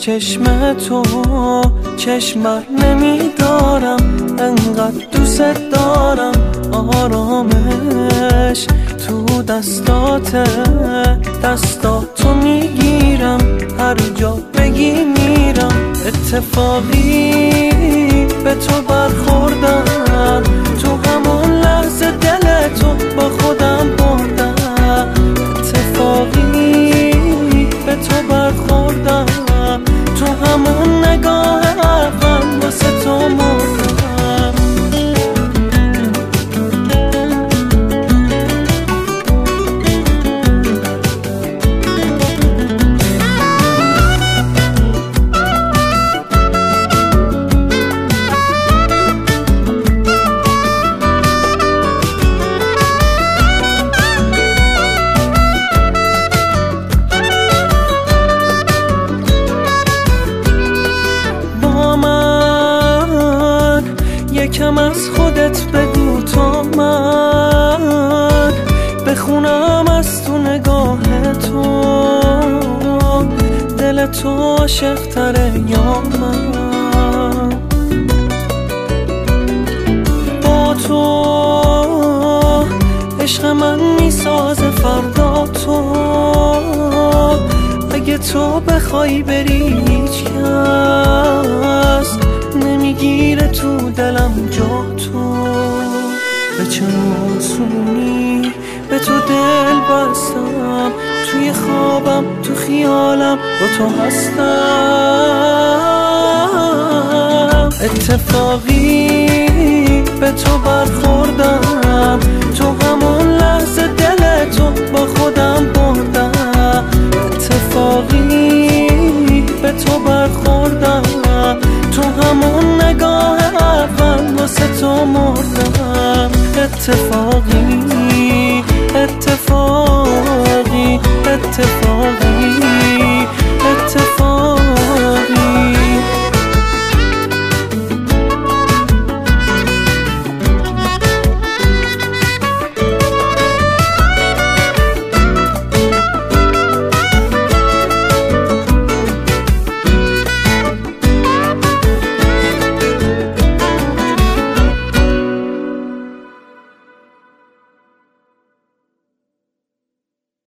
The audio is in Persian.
چشم تو چشم بر نمیدارم، انقدر دوست دارم. آرامش تو دستاتو میگیرم، هر جا بگی میرم. اتفاقی به تو برخوردم، تو همون لحظه دل تو با خودم بردم. اتفاقی به تو برخوردم، تو همون نگاه اول واسه تو مردم. یکم از خودت بگو تا من بخونم از تو نگاه تو، دل تو عاشق تره یا من. با تو عشق من میسازه فردا تو، اگه تو بخوای بری هیچ کس نمیگیره تو دلم جا تو. به چه آسونی به تو دل بستم، توی خوابم تو خیالم با تو هستم. اتفاقی به تو برخوردم، تو